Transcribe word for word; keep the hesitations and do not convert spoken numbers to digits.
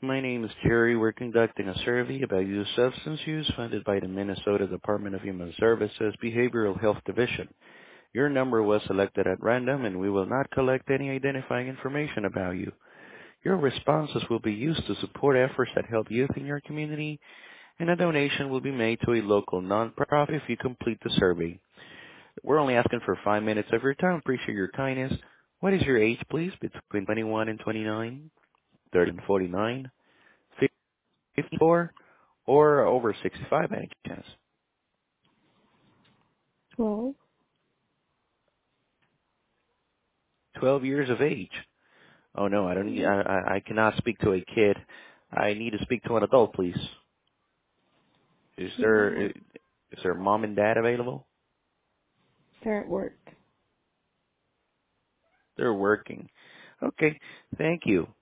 My name is Jerry. We're conducting a survey about youth substance use funded by the Minnesota Department of Human Services Behavioral Health Division. Your number was selected at random, and we will not collect any identifying information about you. Your responses will be used to support efforts that help youth in your community, and a donation will be made to a local nonprofit if you complete the survey. We're only asking for five minutes of your time. Appreciate your kindness. What is your age, please? Between twenty-one and twenty-nine, thirty and forty-nine, fifty-four, or over sixty-five by any chance? twelve. twelve years of age. Oh no, I don't need, I, I I cannot speak to a kid. I need to speak to an adult, please. Is there, Yeah. is there mom and dad available? They're at work. They're working. Okay, thank you.